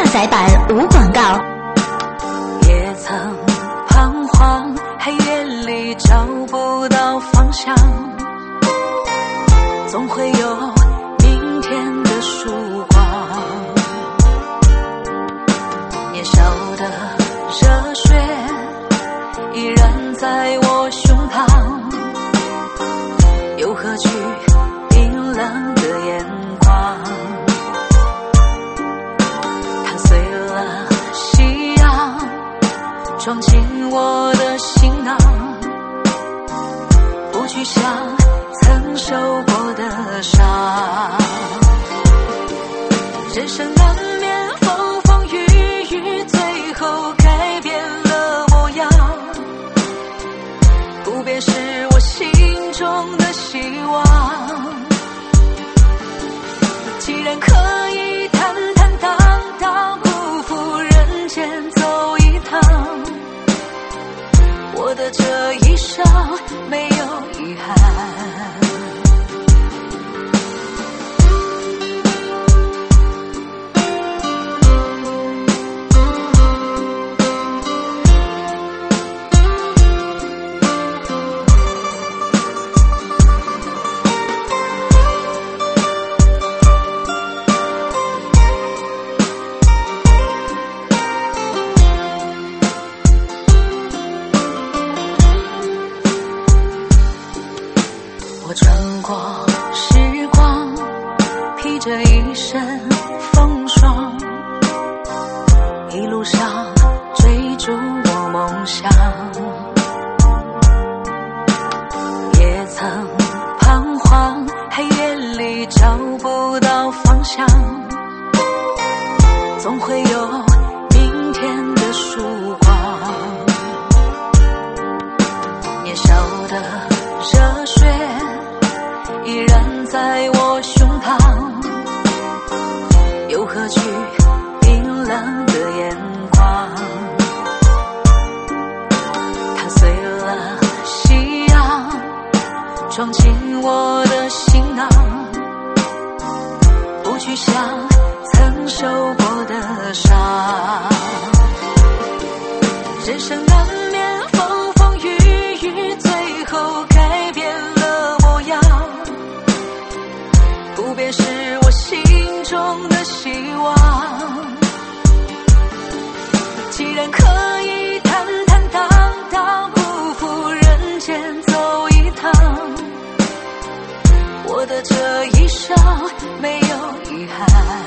载版无广告。 也曾彷徨，黑夜里找不到方向，总会有明天的曙光。年少的热血依然在我胸膛，又何惧冰冷的眼光。踏碎了夕阳，装进我的行囊，不去想曾受过的伤。人生难免风风雨雨，最后改变了模样，不变是我心中的希望。既然可以坦坦荡荡，不负人间走一趟，我的这一生没有遗憾。我穿过时光，披着一身风霜，一路上追逐我梦想。也曾彷徨，黑夜里找不到方向，总会有明天的曙光。年少的热血依然在我胸膛，又何惧冰冷的眼光。踏碎了夕阳，装进我的行囊，不去想曾受过的伤。人生难免风风雨雨，最后改变了模样，不变是我心中的希望。既然可以坦坦荡荡，不负人间走一趟，我的这一生没有遗憾。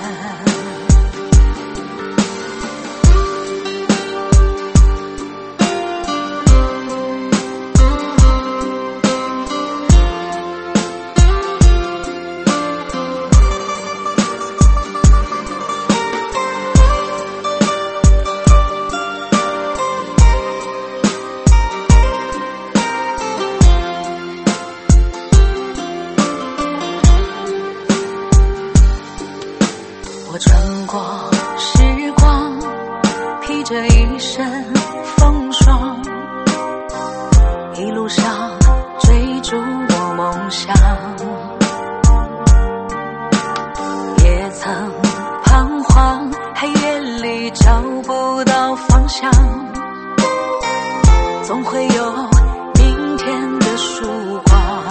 我穿过时光，披着一身风霜，一路上追逐我梦想。也曾彷徨，黑夜里找不到方向，总会有明天的曙光。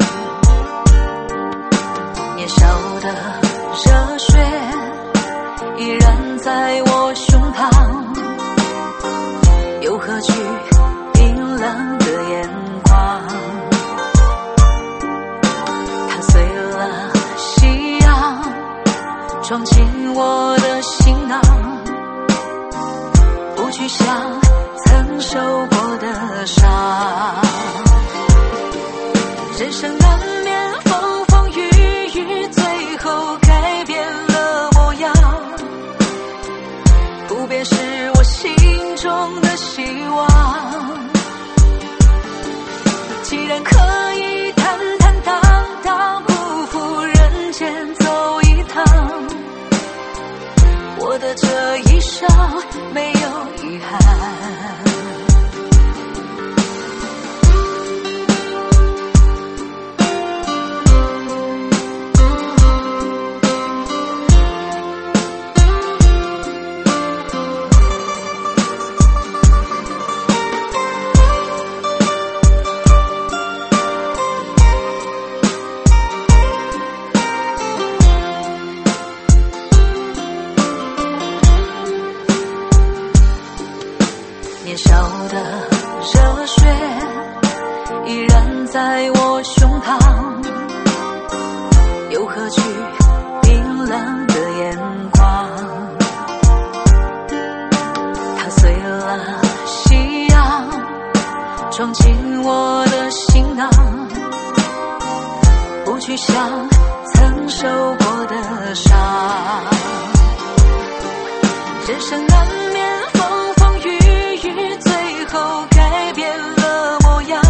年少的热血依然在我胸膛，又何惧冰冷的眼光。踏碎了夕阳，装进我的行囊，不去想曾受过的伤。人生难免风风雨雨，最后改变了模样，不变是我心中的希望。既然可以坦坦荡荡，不负人间走一趟，我的这一生没有遗憾。 年少的热血依然在我胸膛，又何惧冰冷的眼光。踏碎了夕阳，装进我的行囊，不去想曾受过的伤。人生难免风风雨雨，最后改变了模样，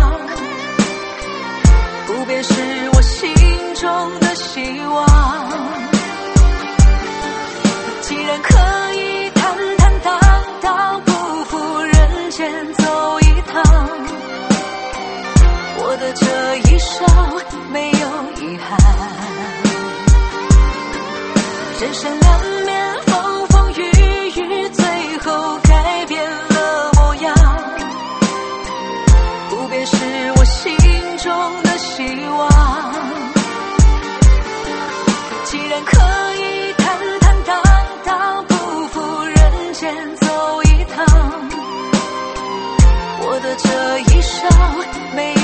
不变是我心中的希望。既然可以坦坦荡荡，不负人间走一趟，我的这一生没有遗憾。人生难免风风雨雨，最后改变了模样，不变是我心中的希望。既然可以坦坦荡荡，不负人间走一趟，我的这一生没有